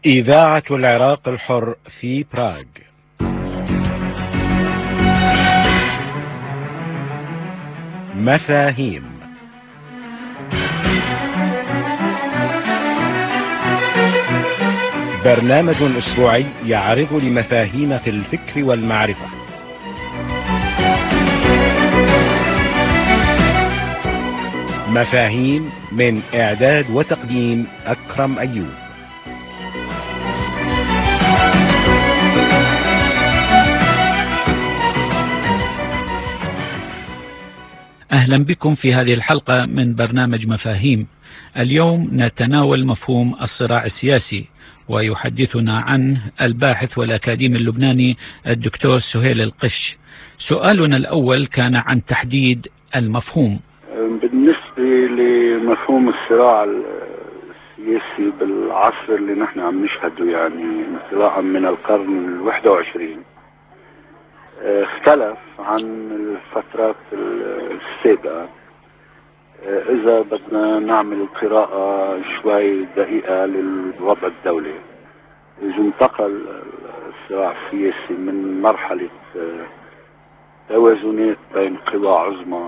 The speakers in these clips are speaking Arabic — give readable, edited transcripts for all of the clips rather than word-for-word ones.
إذاعة العراق الحر في براغ. مفاهيم. برنامج أسبوعي يعرض لمفاهيم في الفكر والمعرفة. مفاهيم من إعداد وتقديم أكرم أيوب. أهلا بكم في هذه الحلقة من برنامج مفاهيم. اليوم نتناول مفهوم الصراع السياسي، ويحدثنا عنه الباحث والأكاديمي اللبناني الدكتور سهيل القش. سؤالنا الأول كان عن تحديد المفهوم. بالنسبة لمفهوم الصراع السياسي بالعصر اللي نحن عم نشهده، يعني انطلاقا من القرن ال21، اختلف عن الفترات السابقة. إذا بدنا نعمل قراءة شوي دقيقة للوضع الدولي، إذا انتقل الصراع السياسي من مرحلة توازنات بين قوى عظمى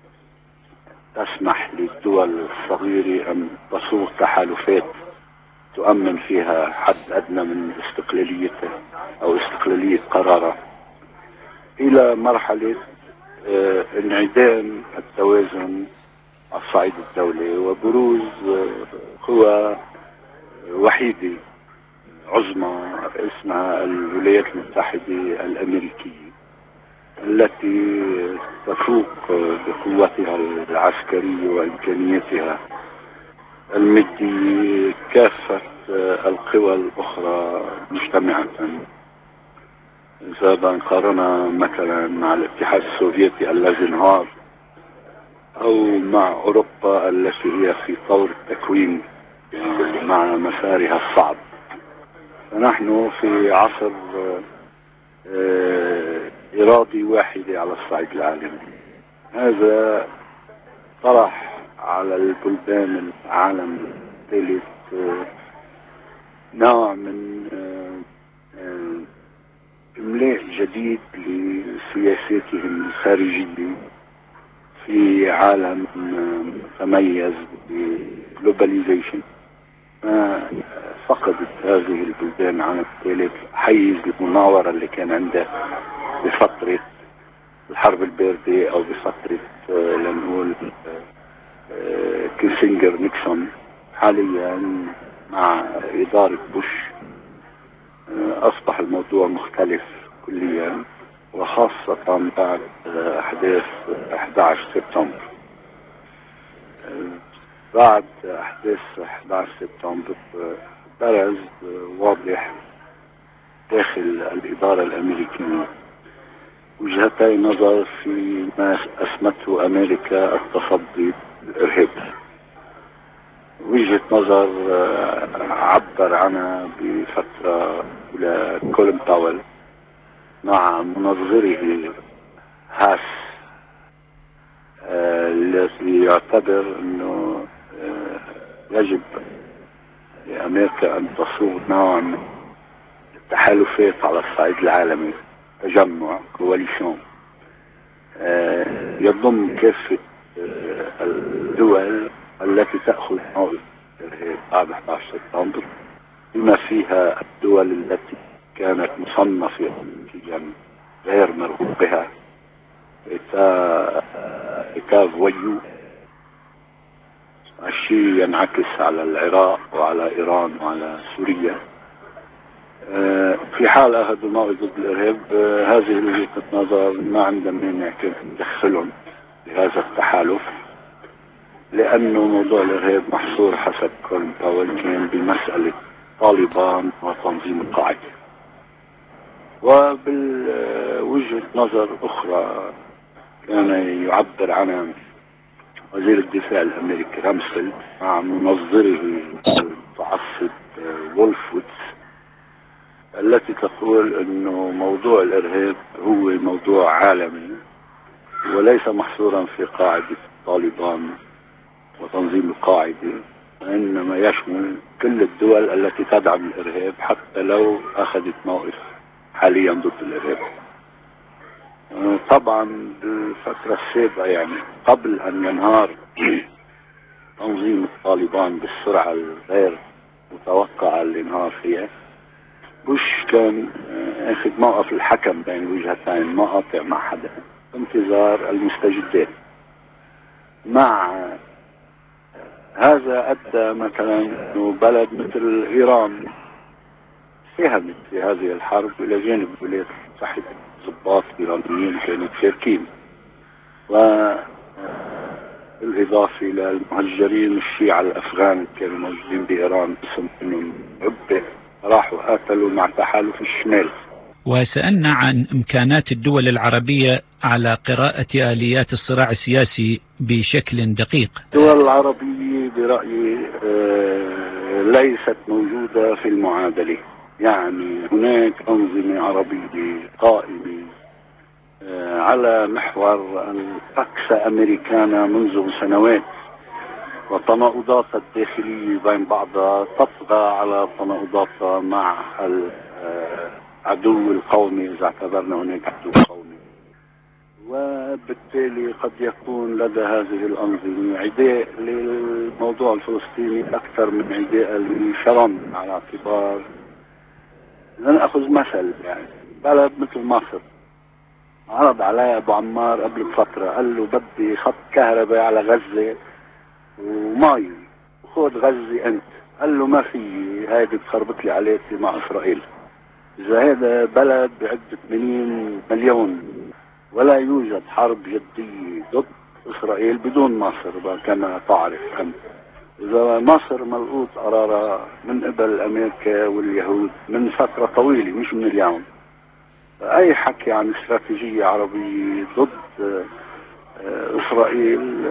تسمح للدول الصغيرة أن تصوغ تحالفات تؤمن فيها حد أدنى من استقلاليتها أو استقلالية قرارها، إلى مرحلة انعدام التوازن على الصعيد الدولي وبروز قوى وحيدة عظمى اسمها الولايات المتحدة الأمريكية، التي تفوق بقوتها العسكرية وإمكانياتها المادية كافة القوى الأخرى مجتمعة. إذا بنقارنها مثلا مع الاتحاد السوفيتي الذي انهار، أو مع أوروبا التي هي في طور التكوين مع مسارها الصعب، فنحن في عصر إرادي واحدة على الصعيد العالمي. هذا طرح على البلدان العالم الثالث نوع من إملاء جديد لسياساتهم الخارجية في عالم تميز بالجلوباليزيشن. فقدت هذه البلدان عن الثالث حيز المناورة اللي كان عندها بفترة الحرب الباردة أو بفترة لنقول كيسنجر نيكسون. حاليا مع إدارة بوش أصبح الموضوع مختلف كليا، وخاصة بعد أحداث 11 سبتمبر. بعد أحداث 11 سبتمبر برز واضح داخل الإدارة الأمريكية وجهتي نظر في ما أسمته أمريكا التصدي للإرهاب. وجهة نظر عبر عنها بفترة أولى كولين باول مع منظره هاس، الذي يعتبر أنه يجب لأمريكا أن تصوغ نوع من التحالفات على الصعيد العالمي، تجمع كواليشن يضم كافة الدول التي تأخذ موقف الإرهاب بعد 11 سبتمبر، بما فيها الدول التي كانت مصنفة أمريكيا غير مرغوب بها، إيتا فويو. الشيء ينعكس على العراق وعلى إيران وعلى سوريا. في حال أخذوا موقف ضد الإرهاب، هذه وجهة النظر ما عندها مانع كيف ندخلهم بهذا التحالف، لأنه موضوع الإرهاب محصور حسب كولين باول كان بمسألة طالبان وتنظيم القاعدة. وبالوجهة نظر أخرى كان يعبر عنها وزير الدفاع الأمريكي رامسفيلد مع منظره المتعصب وولفوودز، التي تقول أنه موضوع الإرهاب هو موضوع عالمي وليس محصورا في قاعدة طالبان وتنظيم القاعدة، إنما يشمل كل الدول التي تدعم الإرهاب حتى لو أخذت موقف حاليا ضد الإرهاب. طبعا بالفترة السابقة يعني قبل أن ينهار تنظيم الطالبان بالسرعة الغير متوقعة اللي انهار فيها، بوش كان اخذ موقف الحكم بين وجهتين، ما قاطع مع حدا، انتظار المستجدات. مع هذا ادى مثلا انه بلد مثل ايران ساهمت في هذه الحرب الى جانب ولايات المتحدة، ضباط ايرانيين كانوا مشاركين، بالإضافة للمهجرين الشيعة الأفغان اللي كانوا موجودين بإيران باسم أنهم عبة راحوا قاتلوا مع تحالف الشمال. وسألنا عن إمكانات الدول العربية على قراءة آليات الصراع السياسي بشكل دقيق. الدول العربية برأيي ليست موجودة في المعادلة، يعني هناك أنظمة عربية قائمة على محور الطقس أمريكانا منذ سنوات، وتناقضات الداخلية بين بعضها تطغى على تناقضاتها مع العدو القومي إذا اعتبرنا هناك عدو قومي، وبالتالي قد يكون لدى هذه الأنظمة عداء للموضوع الفلسطيني أكثر من عداء لشرم، على اعتبار لنأخذ مثل يعني بلد مثل مصر عرض علي ابو عمار قبل فترة قال له بدي خط كهرباء على غزة ومي وخذ غزة انت، قال له ما في، هيدي بتخربط لي علاقتي مع اسرائيل. اذا هذا بلد بعد 80 مليون ولا يوجد حرب جدية ضد اسرائيل بدون مصر كما تعرف انت. اذا مصر ملقوط قرارها من قبل امريكا واليهود من فترة طويلة مش من اليوم، اي حكي عن استراتيجية عربية ضد اسرائيل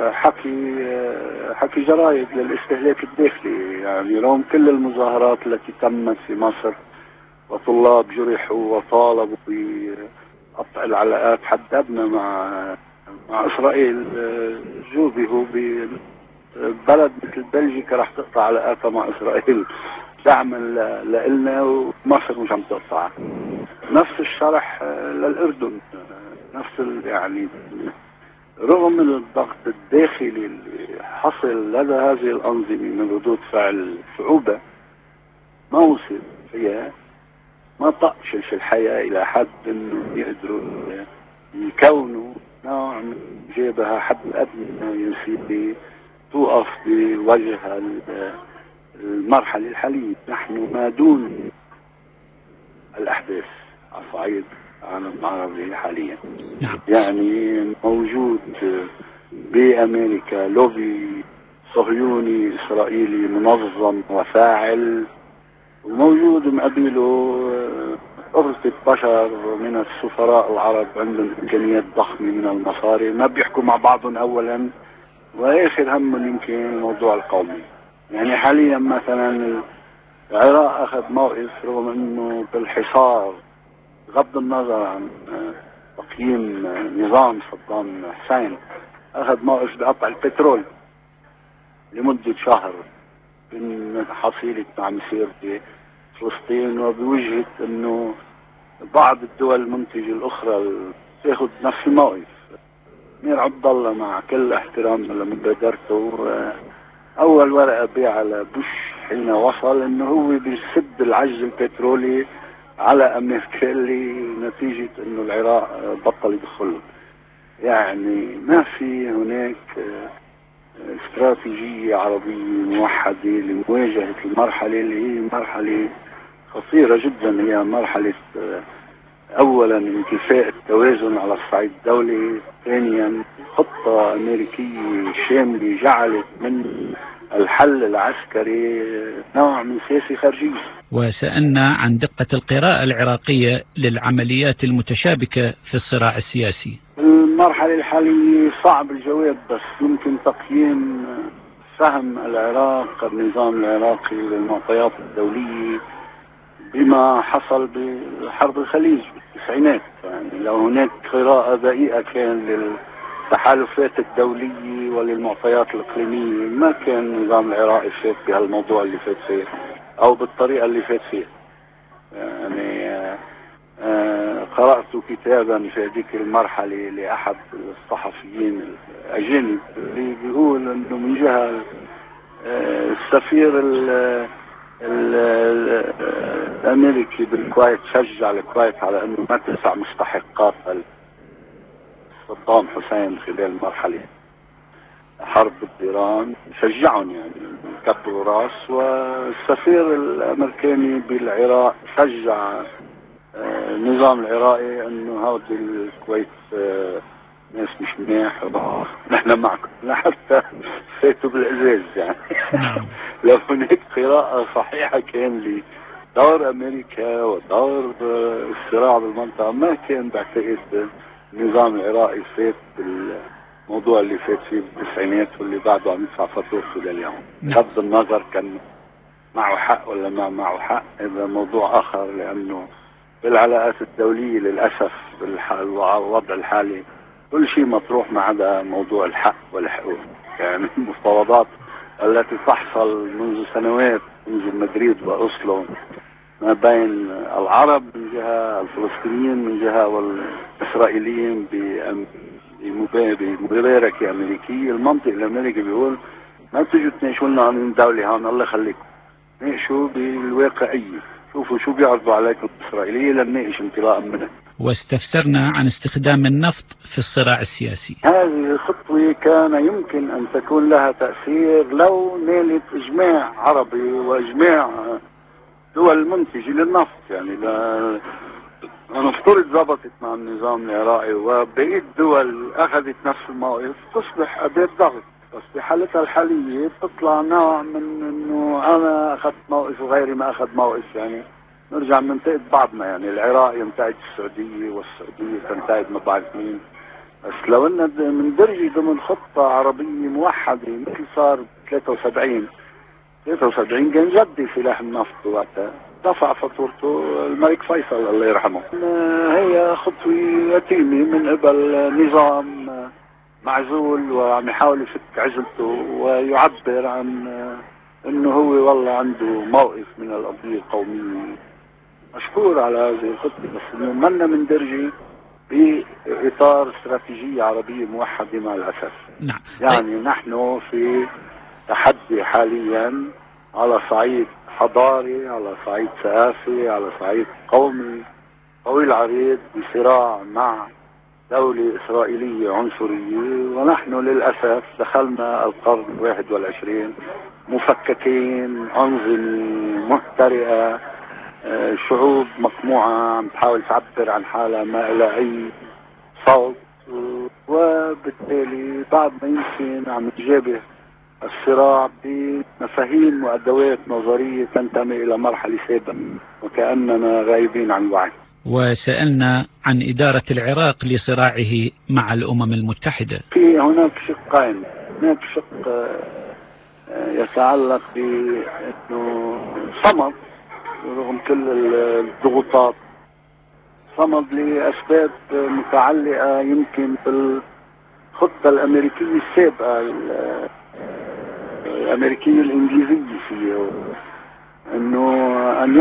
حكي جرايد للاستهلاك الداخلي، يعني رغم كل المظاهرات التي تمت في مصر وطلاب جرحوا وطالبوا بقطع العلاقات، حددنا مع اسرائيل، جوبهوا ببلد مثل بلجيكا رح تقطع علاقاتها مع اسرائيل دعما لنا، ومصر مش عم تقطع. نفس الشرح للأردن، نفس يعني رغم الضغط الداخلي اللي حصل لدى هذه الأنظمة من ردود فعل صعوبة ما وصل فيها، ما طقشش الحياة إلى حد إنه يقدروا يكونوا نوع من جابها حد أدنى ينسيب توقف بوجه المرحلة الحالية. نحن ما دون الأحداث على صعيد العالم العربي حاليا، يعني موجود بأمريكا لوبي صهيوني إسرائيلي منظم وفاعل، وموجود مقابله أرصد بشر من السفراء العرب عندهم إمكانيات ضخمة من المصاري، ما بيحكوا مع بعضهم أولا، وآخر همهم يمكن الموضوع القومي. يعني حاليا مثلا العراق أخذ موقف رغم أنه بالحصار بغض النظر عن تقييم نظام صدام حسين، أخذ موقف بقطع البترول لمدة شهر من حصيلة ما عم يصير في فلسطين، وبوجهة أنه بعض الدول المنتجة الأخرى تأخذ نفس الموقف. أمير عبد الله مع كل احترام لمبادرته أول ورقة بيع على بوش حين وصل أنه هو بيسد العجز البترولي على أمريكا اللي نتيجة أنه العراق بطل يدخل. يعني ما في هناك استراتيجية عربية موحدة لمواجهة المرحلة اللي هي مرحلة خطيرة جدا، هي مرحلة أولا انتفاء التوازن على الصعيد الدولي، ثانيا خطة أمريكية شاملة جعلت من الحل العسكري نوع من سياسة خارجية. وسألنا عن دقة القراءة العراقية للعمليات المتشابكة في الصراع السياسي. المرحلة الحالية صعب الجواب، بس يمكن تقييم فهم العراق النظام العراقي للمعطيات الدولية بما حصل بحرب الخليج بالتسعينات. يعني لو هناك قراءة دقيقة كان للتحالفات الدولية وللمعطيات الإقليمية. ما كان النظام العراقي فات بهالموضوع اللي فات فيه أو بالطريقة اللي فات فيه. يعني قرأت كتابا في هذيك المرحلة لأحد الصحفيين الأجانب اللي بيقول أنه من جهة السفير الأمريكي بالكويت شجع الكويت على أنه ما تدفع مستحقات صدام حسين خلال المرحلة حرب إيران، شجعهم يعني كبروا راس. والسفير الأمريكاني بالعراق شجع النظام العراقي انه هودي الكويت ناس مش منيح نحن معكم، لحتى فاتوا بالعزاز يعني. لو هناك قراءة صحيحة كان لدور امريكا ودور الصراع بالمنطقة، ما كان بعتقد النظام العراقي فات بالموضوع اللي فات فيه بالتسعينات واللي بعده عم يدفع فاتورته لليوم. بغض النظر كان معه حق ولا ما معه حق، هذا موضوع اخر، لانه بالعلاقات الدولية للأسف بالوضع الحالي كل شيء مطروح ما عدا موضوع الحق والحقوق. يعني المفاوضات التي تحصل منذ سنوات، منذ مدريد وأوسلو، ما بين العرب من جهة، الفلسطينيين من جهة، والإسرائيليين بمباركة أمريكية. المنطق الأمريكي بيقول ما تجوا تناقشوا لنا عن دولة هون، الله يخليكم، ناقشوا بالواقعية، شوفوا شو بيعرضوا عليكم الإسرائيلية لنناقش انطلاقا منها. واستفسرنا عن استخدام النفط في الصراع السياسي. هذه الخطوة كان يمكن أن تكون لها تأثير لو نالت إجماع عربي وإجماع دول المنتجة للنفط. يعني نفترض ضبطت مع النظام العراقي وبقية الدول أخذت نفس الموقف، تصبح أداة ضغط. بس بحالتها الحالية بتطلع نوع من انه انا اخذت موقف وغيري ما اخذ موقف، يعني نرجع ننتقد بعضنا. يعني العراق ينتقد السعودية والسعودية تنتقد ما بعرف مين. بس لو ان مندرجة ضمن خطة عربية موحدة مثل صار 73 كان جدي سلاح النفط وقتها دفع فاتورته الملك فيصل الله يرحمه. هي خطوة يتيمة من قبل نظام معزول وعم يحاول يفك عزلته ويعبر عن انه هو والله عنده موقف من القضية القومية. مشكور على هذه الخطة، بس انه منا مندرجة بإطار استراتيجية عربية موحدة مع الأسف. نعم. يعني نحن في تحدي حاليا على صعيد حضاري، على صعيد ثقافي، على صعيد قومي طويل عريض، بصراع مع دولة إسرائيلية عنصرية. ونحن للأسف دخلنا القرن 21 مفككين، أنظمة محترقة، شعوب مقموعة عم تحاول تعبر عن حالها ما إلى أي صوت، وبالتالي بعد ما يمكن عم نجابه الصراع بمفاهيم وأدوات نظرية تنتمي إلى مرحلة سابقة وكأننا غايبين عن الوعي. وسألنا عن إدارة العراق لصراعه مع الأمم المتحدة. في هناك شقين. هناك شق يتعلق بأنه صمد رغم كل الضغوطات، صمد لأسباب متعلقة يمكن بالخطة الأمريكية السابقة، الأمريكية الإنجليزية فيه، أنه أن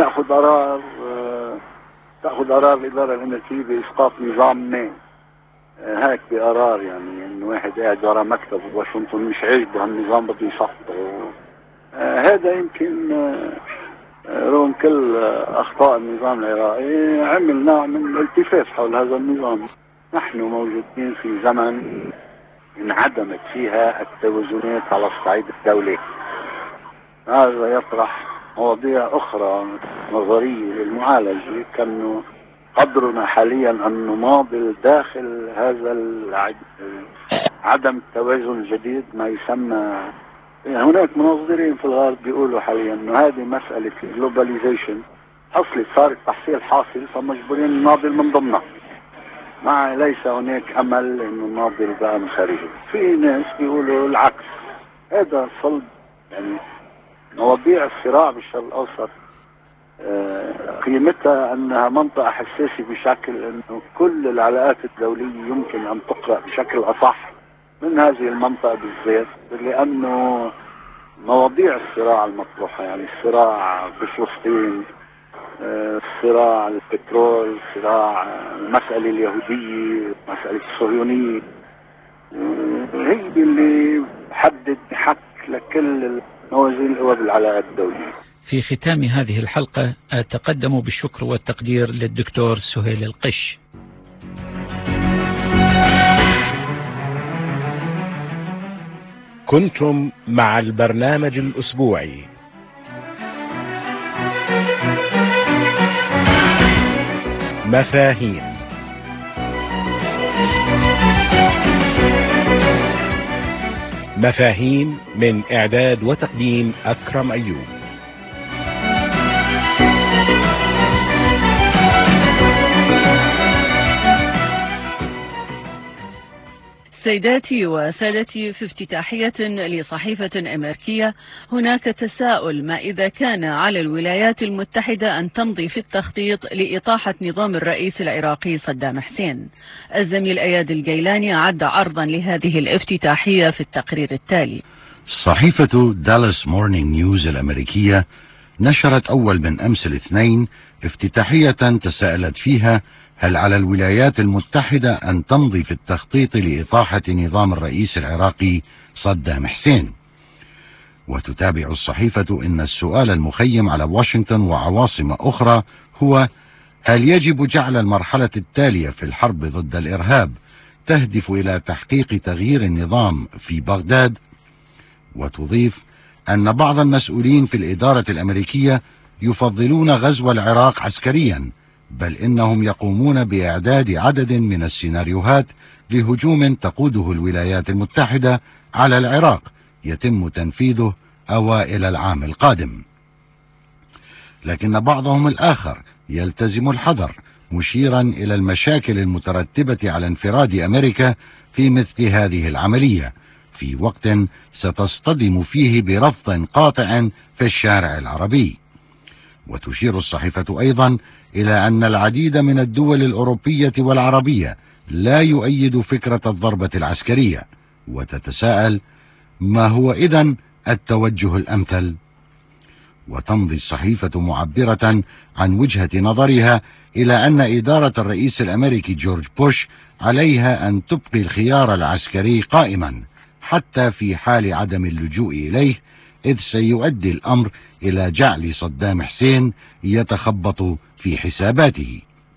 تأخذ قرار الإدارة الأمريكية بإسقاط نظام ما. هيك بقرار، يعني إنه واحد قاعد ورا مكتب بواشنطن مش عاجبه هالنظام بده يسقطه. هذا يمكن رغم كل أخطاء النظام العراقي عمل نوع من الالتفاف حول هذا النظام. نحن موجودين في زمن انعدمت فيها التوازنات على الصعيد الدولي. هذا يطرح مواضيع أخرى نظرية للمعالجة، كأنه قدرنا حاليا أن نناضل داخل هذا عدم التوازن الجديد ما يسمى. هناك مناظرين في الغرب بيقولوا حاليا أنه هذه مسألة الجلوباليزيشن حصلت، صارت تحصيل حاصل، فمجبورين نناضل من ضمنها، مع ليس هناك أمل أنه نناضل بقى من خارجه. في ناس بيقولوا العكس. هذا صلب يعني مواضيع الصراع بالشرق الأوسط قيمتها أنها منطقة حساسة بشكل أنه كل العلاقات الدولية يمكن أن تقرأ بشكل أصح من هذه المنطقة بالذات، لأنه مواضيع الصراع المطروحة، يعني الصراع بفلسطين، صراع البترول، صراع المسألة اليهودية، مسألة الصهيونية، هي اللي حدد حك لكل موازين القوى بالعلاقات الدولية. في ختام هذه الحلقة أتقدم بالشكر والتقدير للدكتور سهيل القش. كنتم مع البرنامج الأسبوعي مفاهيم. مفاهيم من إعداد وتقديم أكرم أيوب. سيداتي وسادتي، في افتتاحية لصحيفة أمريكية هناك تساؤل: ما إذا كان على الولايات المتحدة أن تمضي في التخطيط لإطاحة نظام الرئيس العراقي صدام حسين؟ الزميل أياد الجيلاني أعد عرضا لهذه الافتتاحية في التقرير التالي. صحيفة دالاس مورنينج نيوز الأمريكية نشرت أول من أمس الاثنين افتتاحية تساءلت فيها: هل على الولايات المتحدة أن تمضي في التخطيط لإطاحة نظام الرئيس العراقي صدام حسين؟ وتتابع الصحيفة إن السؤال المخيم على واشنطن وعواصم أخرى هو: هل يجب جعل المرحلة التالية في الحرب ضد الإرهاب تهدف إلى تحقيق تغيير النظام في بغداد؟ وتضيف أن بعض المسؤولين في الإدارة الأمريكية يفضلون غزو العراق عسكريا، بل إنهم يقومون بإعداد عدد من السيناريوهات لهجوم تقوده الولايات المتحدة على العراق يتم تنفيذه أوائل العام القادم. لكن بعضهم الآخر يلتزم الحذر، مشيرا إلى المشاكل المترتبة على انفراد أمريكا في مثل هذه العملية في وقت ستصطدم فيه برفض قاطع في الشارع العربي. وتشير الصحيفة أيضا إلى أن العديد من الدول الأوروبية والعربية لا يؤيد فكرة الضربة العسكرية، وتتساءل: ما هو إذن التوجه الأمثل؟ وتمضي الصحيفة معبرة عن وجهة نظرها إلى أن إدارة الرئيس الأمريكي جورج بوش عليها أن تبقي الخيار العسكري قائما حتى في حال عدم اللجوء إليه، إذ سيؤدي الأمر إلى جعل صدام حسين يتخبط في حساباته.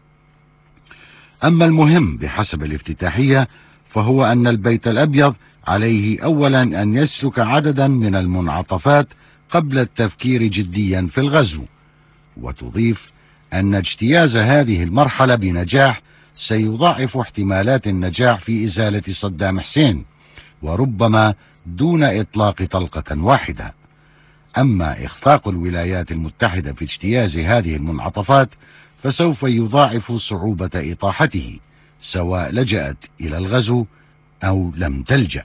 أما المهم بحسب الافتتاحية فهو أن البيت الأبيض عليه أولا أن يسلك عددا من المنعطفات قبل التفكير جديا في الغزو. وتضيف أن اجتياز هذه المرحلة بنجاح سيضاعف احتمالات النجاح في إزالة صدام حسين، وربما دون إطلاق طلقة واحدة. أما إخفاق الولايات المتحدة في اجتياز هذه المنعطفات فسوف يضاعف صعوبة إطاحته، سواء لجأت إلى الغزو أو لم تلجأ.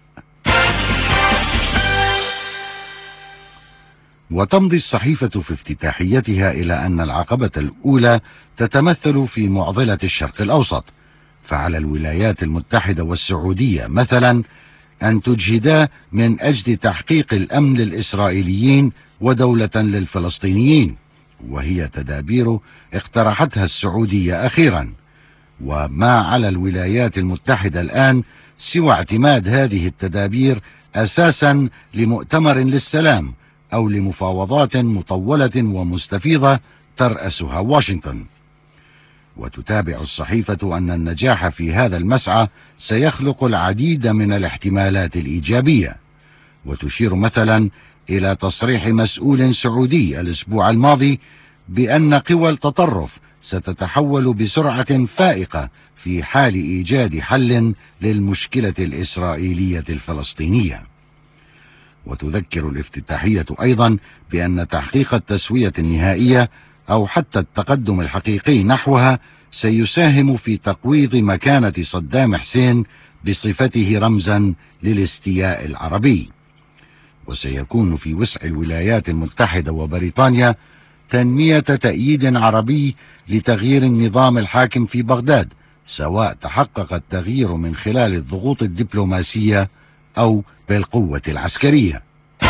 وتمضي الصحيفة في افتتاحيتها إلى أن العقبة الأولى تتمثل في معضلة الشرق الأوسط، فعلى الولايات المتحدة والسعودية مثلا أن تجهدا من أجل تحقيق الأمن للإسرائيليين ودولة للفلسطينيين، وهي تدابير اقترحتها السعودية أخيرا. وما على الولايات المتحدة الآن سوى اعتماد هذه التدابير أساسا لمؤتمر للسلام أو لمفاوضات مطولة ومستفيضة ترأسها واشنطن. وتتابع الصحيفة أن النجاح في هذا المسعى سيخلق العديد من الاحتمالات الإيجابية، وتشير مثلا إلى تصريح مسؤول سعودي الأسبوع الماضي بأن قوى التطرف ستتحول بسرعة فائقة في حال إيجاد حل للمشكلة الإسرائيلية الفلسطينية. وتذكر الافتتاحية أيضا بأن تحقيق التسوية النهائية أو حتى التقدم الحقيقي نحوها سيساهم في تقويض مكانة صدام حسين بصفته رمزا للاستياء العربي. وسيكون في وسع الولايات المتحدة وبريطانيا تنمية تأييد عربي لتغيير النظام الحاكم في بغداد، سواء تحقق التغيير من خلال الضغوط الدبلوماسية أو بالقوة العسكرية.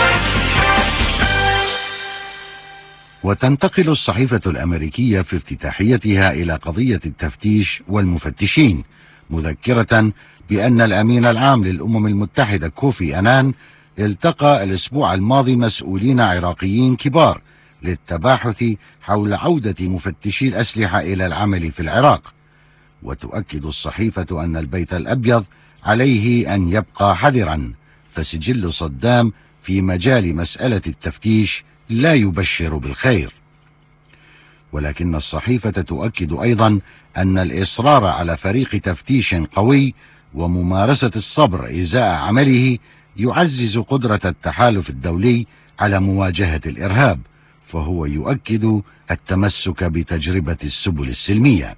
وتنتقل الصحيفة الأمريكية في افتتاحيتها إلى قضية التفتيش والمفتشين، مذكرة بأن الأمين العام للأمم المتحدة كوفي أنان التقى الأسبوع الماضي مسؤولين عراقيين كبار للتباحث حول عودة مفتشي الأسلحة إلى العمل في العراق. وتؤكد الصحيفة أن البيت الأبيض عليه أن يبقى حذرا، فسجل صدام في مجال مسألة التفتيش لا يبشر بالخير. ولكن الصحيفة تؤكد أيضا أن الإصرار على فريق تفتيش قوي وممارسة الصبر إزاء عمله يعزز قدرة التحالف الدولي على مواجهة الإرهاب، فهو يؤكد التمسك بتجربة السبل السلمية.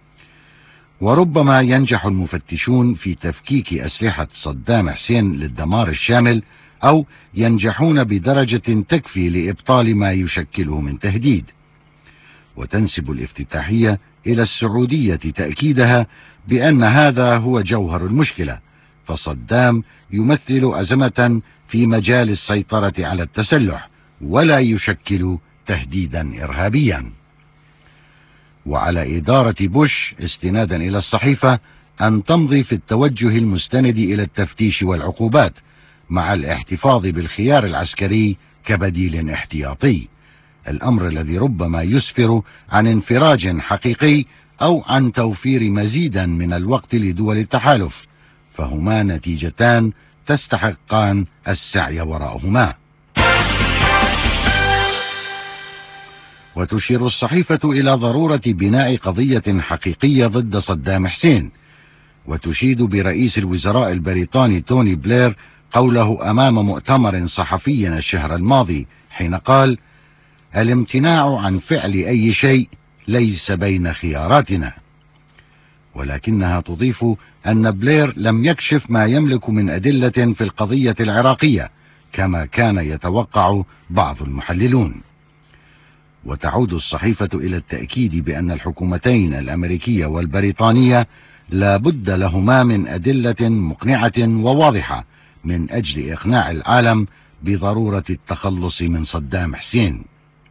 وربما ينجح المفتشون في تفكيك أسلحة صدام حسين للدمار الشامل، أو ينجحون بدرجة تكفي لإبطال ما يشكله من تهديد. وتنسب الافتتاحية إلى السعودية تأكيدها بأن هذا هو جوهر المشكلة، فصدام يمثل أزمة في مجال السيطرة على التسلح ولا يشكل تهديدا إرهابيا. وعلى إدارة بوش استنادا إلى الصحيفة أن تمضي في التوجه المستند إلى التفتيش والعقوبات، مع الاحتفاظ بالخيار العسكري كبديل احتياطي، الأمر الذي ربما يسفر عن انفراج حقيقي أو عن توفير مزيدا من الوقت لدول التحالف، فهما نتيجتان تستحقان السعي وراءهما. وتشير الصحيفة إلى ضرورة بناء قضية حقيقية ضد صدام حسين، وتشيد برئيس الوزراء البريطاني توني بلير قوله أمام مؤتمر صحفي الشهر الماضي حين قال: الامتناع عن فعل أي شيء ليس بين خياراتنا. ولكنها تضيف أن بلير لم يكشف ما يملك من أدلة في القضية العراقية كما كان يتوقع بعض المحللون. وتعود الصحيفة إلى التأكيد بأن الحكومتين الأمريكية والبريطانية لا بد لهما من أدلة مقنعة وواضحة من أجل إقناع العالم بضرورة التخلص من صدام حسين.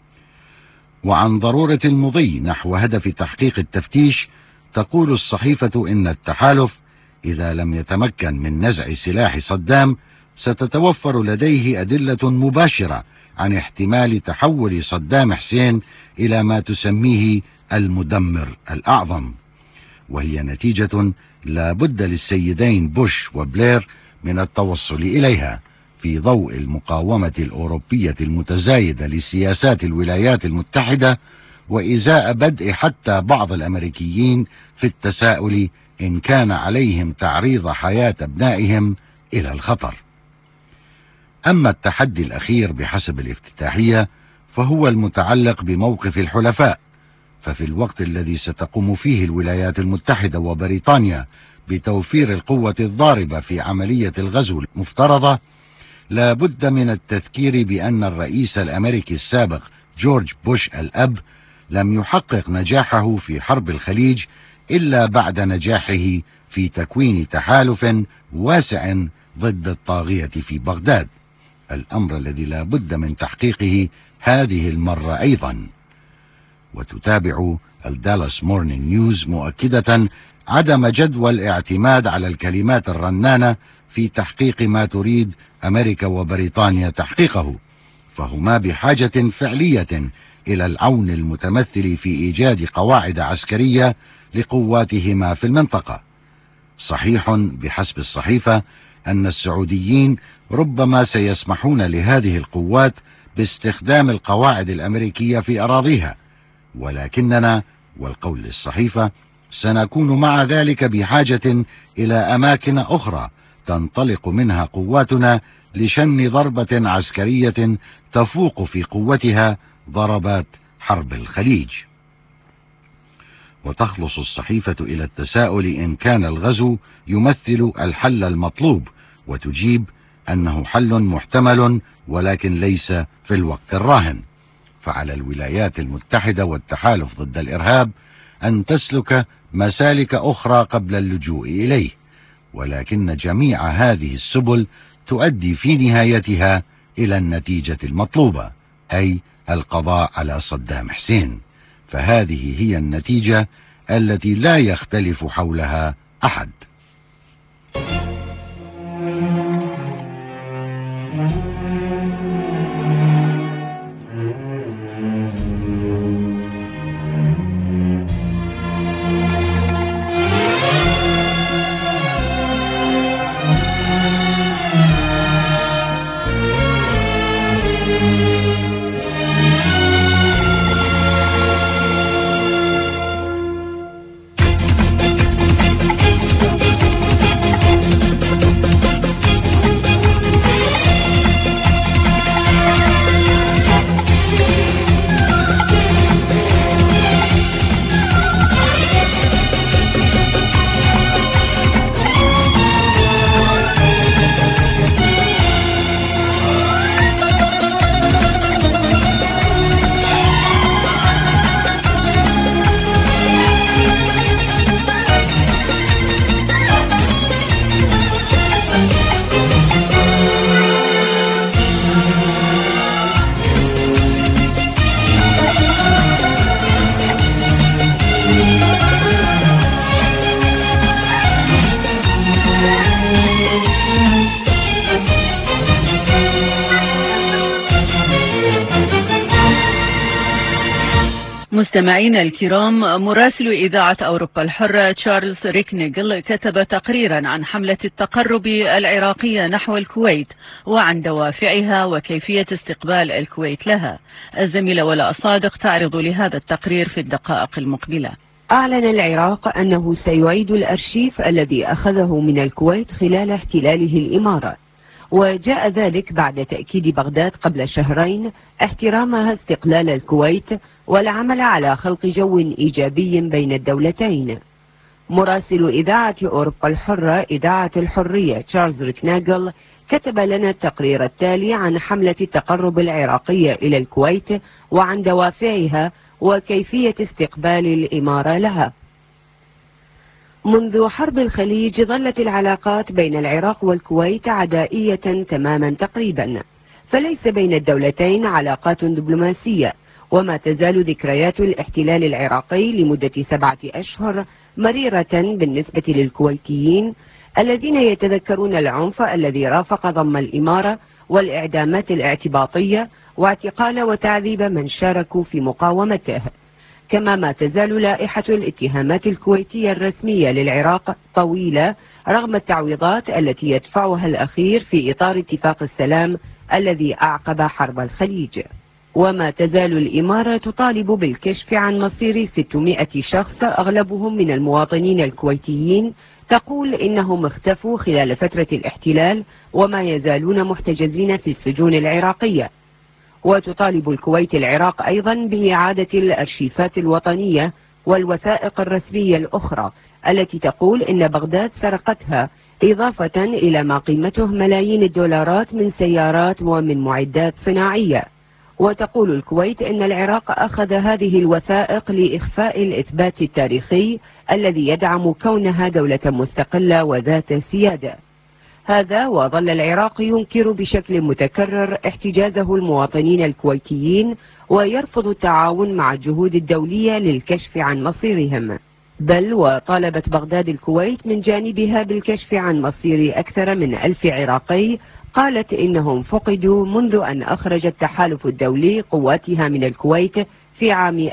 وعن ضرورة المضي نحو هدف تحقيق التفتيش تقول الصحيفة إن التحالف إذا لم يتمكن من نزع سلاح صدام ستتوفر لديه أدلة مباشرة عن احتمال تحول صدام حسين إلى ما تسميه المدمر الأعظم، وهي نتيجة لا بد للسيدين بوش وبلير من التوصل إليها في ضوء المقاومة الأوروبية المتزايدة لسياسات الولايات المتحدة، وإزاء بدء حتى بعض الأمريكيين في التساؤل إن كان عليهم تعريض حياة أبنائهم إلى الخطر. أما التحدي الأخير بحسب الافتتاحية فهو المتعلق بموقف الحلفاء، ففي الوقت الذي ستقوم فيه الولايات المتحدة وبريطانيا بتوفير القوة الضاربة في عملية الغزو المفترضة، لا بد من التذكير بأن الرئيس الأمريكي السابق جورج بوش الأب لم يحقق نجاحه في حرب الخليج إلا بعد نجاحه في تكوين تحالف واسع ضد الطاغية في بغداد، الأمر الذي لا بد من تحقيقه هذه المرة أيضا. وتتابع الدالاس مورنينج نيوز مؤكدة عدم جدوى الاعتماد على الكلمات الرنانة في تحقيق ما تريد أمريكا وبريطانيا تحقيقه، فهما بحاجة فعلية إلى العون المتمثل في إيجاد قواعد عسكرية لقواتهما في المنطقة. صحيح بحسب الصحيفة أن السعوديين ربما سيسمحون لهذه القوات باستخدام القواعد الأمريكية في أراضيها، ولكننا والقول للصحيفة سنكون مع ذلك بحاجة إلى أماكن أخرى تنطلق منها قواتنا لشن ضربة عسكرية تفوق في قوتها ضربات حرب الخليج. وتخلص الصحيفة إلى التساؤل إن كان الغزو يمثل الحل المطلوب، وتجيب أنه حل محتمل ولكن ليس في الوقت الراهن، فعلى الولايات المتحدة والتحالف ضد الإرهاب أن تسلك مسالك أخرى قبل اللجوء إليه، ولكن جميع هذه السبل تؤدي في نهايتها إلى النتيجة المطلوبة، أي القضاء على صدام حسين. فهذه هي النتيجة التي لا يختلف حولها أحد. مستمعينا الكرام، مراسل إذاعة أوروبا الحرة تشارلز ريكنيغل كتب تقريرا عن حملة التقرب العراقية نحو الكويت وعن دوافعها وكيفية استقبال الكويت لها. الزميلة ولاء صادق تعرض لهذا التقرير في الدقائق المقبلة. أعلن العراق أنه سيعيد الأرشيف الذي أخذه من الكويت خلال احتلاله الإمارة، وجاء ذلك بعد تأكيد بغداد قبل شهرين احترامها استقلال الكويت والعمل على خلق جو إيجابي بين الدولتين. مراسل إذاعة أوروبا الحرة إذاعة الحرية تشارلز ريكنيغل كتب لنا التقرير التالي عن حملة التقرب العراقية إلى الكويت وعن دوافعها وكيفية استقبال الإمارة لها. منذ حرب الخليج ظلت العلاقات بين العراق والكويت عدائية تماما تقريبا، فليس بين الدولتين علاقات دبلوماسية، وما تزال ذكريات الاحتلال العراقي لمدة 7 أشهر مريرة بالنسبة للكويتيين الذين يتذكرون العنف الذي رافق ضم الإمارة والإعدامات الاعتباطية واعتقال وتعذيب من شاركوا في مقاومته. كما ما تزال لائحة الاتهامات الكويتية الرسمية للعراق طويلة رغم التعويضات التي يدفعها الأخير في إطار اتفاق السلام الذي أعقب حرب الخليج. وما تزال الإمارة تطالب بالكشف عن مصير 600 شخص أغلبهم من المواطنين الكويتيين تقول إنهم اختفوا خلال فترة الاحتلال وما يزالون محتجزين في السجون العراقية. وتطالب الكويت العراق أيضا بإعادة الأرشيفات الوطنية والوثائق الرسمية الأخرى التي تقول إن بغداد سرقتها، إضافة إلى ما قيمته ملايين الدولارات من سيارات ومن معدات صناعية. وتقول الكويت إن العراق أخذ هذه الوثائق لإخفاء الإثبات التاريخي الذي يدعم كونها دولة مستقلة وذات سيادة. هذا وظل العراق ينكر بشكل متكرر احتجازه المواطنين الكويتيين ويرفض التعاون مع الجهود الدولية للكشف عن مصيرهم، بل وطالبت بغداد الكويت من جانبها بالكشف عن مصير أكثر من 1000 عراقي قالت إنهم فقدوا منذ أن أخرج التحالف الدولي قواتها من الكويت في عام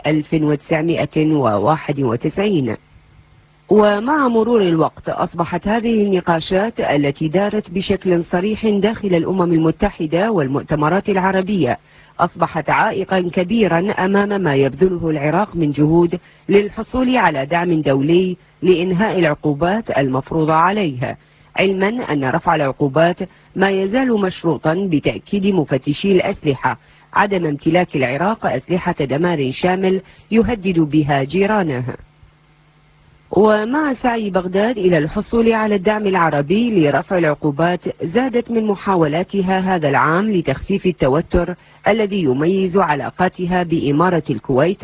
1991. ومع مرور الوقت أصبحت هذه النقاشات التي دارت بشكل صريح داخل الأمم المتحدة والمؤتمرات العربية أصبحت عائقا كبيرا أمام ما يبذله العراق من جهود للحصول على دعم دولي لإنهاء العقوبات المفروضة عليها، علما أن رفع العقوبات ما يزال مشروطا بتأكيد مفتشي الأسلحة عدم امتلاك العراق أسلحة دمار شامل يهدد بها جيرانها. ومع سعي بغداد إلى الحصول على الدعم العربي لرفع العقوبات زادت من محاولاتها هذا العام لتخفيف التوتر الذي يميز علاقاتها بإمارة الكويت،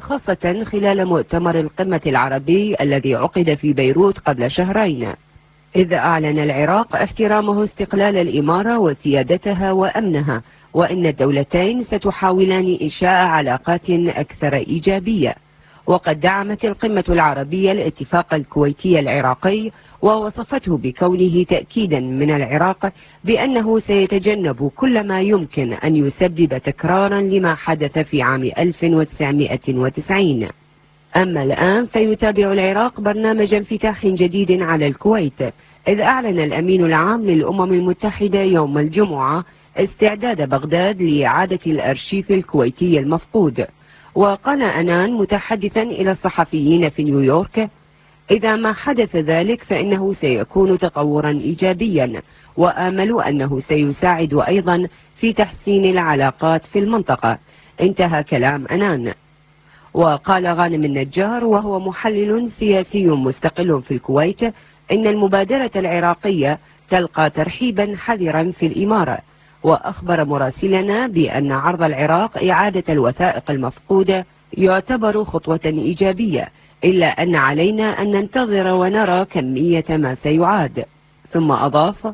وخاصة خلال مؤتمر القمة العربي الذي عقد في بيروت قبل شهرين. إذ أعلن العراق احترامه استقلال الإمارة وسيادتها وأمنها، وإن الدولتين ستحاولان إنشاء علاقات أكثر إيجابية. وقد دعمت القمة العربية الاتفاق الكويتي العراقي ووصفته بكونه تأكيدا من العراق بأنه سيتجنب كل ما يمكن أن يسبب تكرارا لما حدث في عام 1990. أما الآن فيتابع العراق برنامج انفتاح جديد على الكويت، إذ أعلن الأمين العام للأمم المتحدة يوم الجمعة استعداد بغداد لإعادة الأرشيف الكويتي المفقود. وقال أنان متحدثا إلى الصحفيين في نيويورك: إذا ما حدث ذلك فإنه سيكون تطورا إيجابيا، وآمل أنه سيساعد أيضا في تحسين العلاقات في المنطقة. انتهى كلام أنان. وقال غانم النجار وهو محلل سياسي مستقل في الكويت إن المبادرة العراقية تلقى ترحيبا حذرا في الإمارة، وأخبر مراسلنا بأن عرض العراق إعادة الوثائق المفقودة يعتبر خطوة إيجابية، إلا أن علينا أن ننتظر ونرى كمية ما سيعاد. ثم أضاف: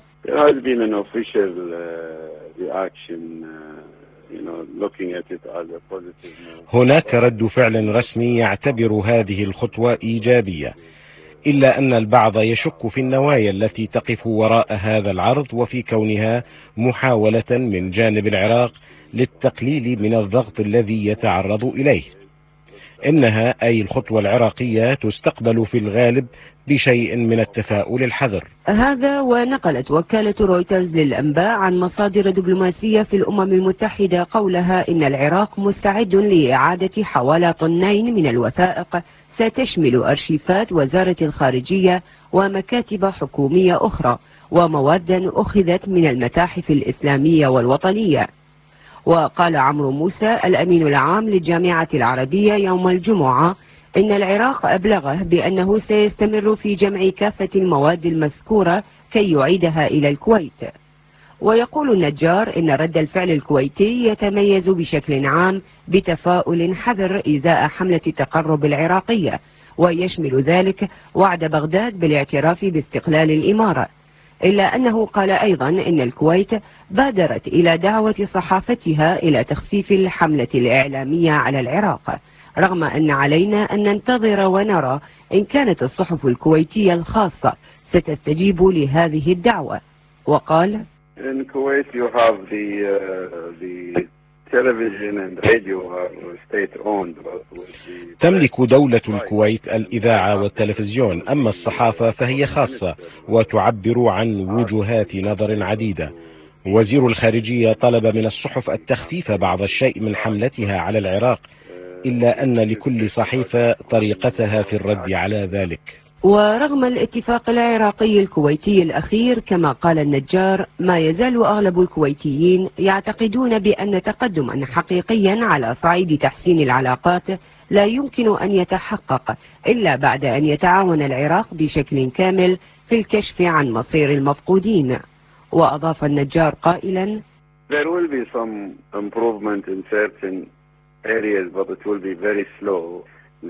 هناك رد فعل رسمي يعتبر هذه الخطوة إيجابية، إلا أن البعض يشك في النوايا التي تقف وراء هذا العرض وفي كونها محاولة من جانب العراق للتقليل من الضغط الذي يتعرض إليه. إنها أي الخطوة العراقية تستقبل في الغالب بشيء من التفاؤل الحذر. هذا ونقلت وكالة رويترز للأنباء عن مصادر دبلوماسية في الأمم المتحدة قولها إن العراق مستعد لإعادة حوالي 2 طن من الوثائق ستشمل أرشيفات وزارة الخارجية ومكاتب حكومية أخرى ومواد أخذت من المتاحف الإسلامية والوطنية. وقال عمرو موسى الأمين العام للجامعة العربية يوم الجمعة إن العراق أبلغه بأنه سيستمر في جمع كافة المواد المذكورة كي يعيدها إلى الكويت. ويقول النجار إن رد الفعل الكويتي يتميز بشكل عام بتفاؤل حذر إزاء حملة التقرب العراقية، ويشمل ذلك وعد بغداد بالاعتراف باستقلال الإمارة. إلا أنه قال أيضا إن الكويت بادرت إلى دعوة صحافتها إلى تخفيف الحملة الإعلامية على العراق، رغم أن علينا أن ننتظر ونرى إن كانت الصحف الكويتية الخاصة ستستجيب لهذه الدعوة. وقال: In Kuwait you have the television and radio are state-owned. تملك دولة الكويت الإذاعة والتلفزيون، أما الصحافة فهي خاصة وتعبر عن وجهات نظر عديدة. وزير الخارجية طلب من الصحف التخفيف بعض الشيء من حملتها على العراق، إلا أن لكل صحيفة طريقتها في الرد على ذلك. ورغم الاتفاق العراقي الكويتي الأخير كما قال النجار، ما يزال أغلب الكويتيين يعتقدون بأن تقدما حقيقيا على صعيد تحسين العلاقات لا يمكن أن يتحقق إلا بعد أن يتعاون العراق بشكل كامل في الكشف عن مصير المفقودين. وأضاف النجار قائلا: There will be some improvement in certain areas, but it will be very slow.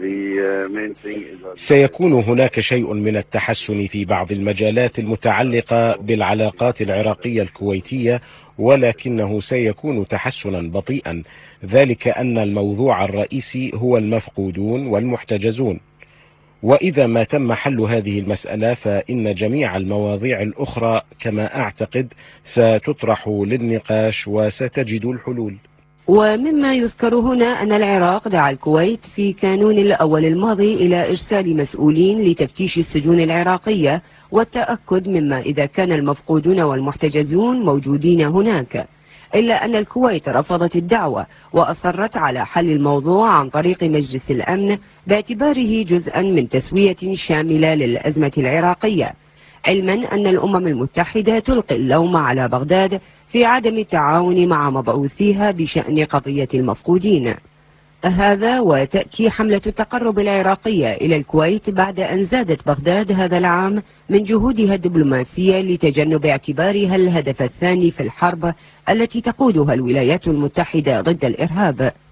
سيكون هناك شيء من التحسن في بعض المجالات المتعلقة بالعلاقات العراقية الكويتية، ولكنه سيكون تحسنا بطيئا، ذلك أن الموضوع الرئيسي هو المفقودون والمحتجزون. وإذا ما تم حل هذه المسألة فإن جميع المواضيع الأخرى كما أعتقد ستطرح للنقاش وستجد الحلول. ومما يذكر هنا أن العراق دعا الكويت في كانون الأول الماضي إلى إرسال مسؤولين لتفتيش السجون العراقية والتأكد مما إذا كان المفقودون والمحتجزون موجودين هناك، إلا أن الكويت رفضت الدعوة وأصرت على حل الموضوع عن طريق مجلس الأمن باعتباره جزءا من تسوية شاملة للأزمة العراقية، علما أن الأمم المتحدة تلقي اللوم على بغداد في عدم التعاون مع مبعوثيها بشأن قضية المفقودين. هذا وتأتي حملة التقرب العراقية إلى الكويت بعد أن زادت بغداد هذا العام من جهودها الدبلوماسية لتجنب اعتبارها الهدف الثاني في الحرب التي تقودها الولايات المتحدة ضد الإرهاب.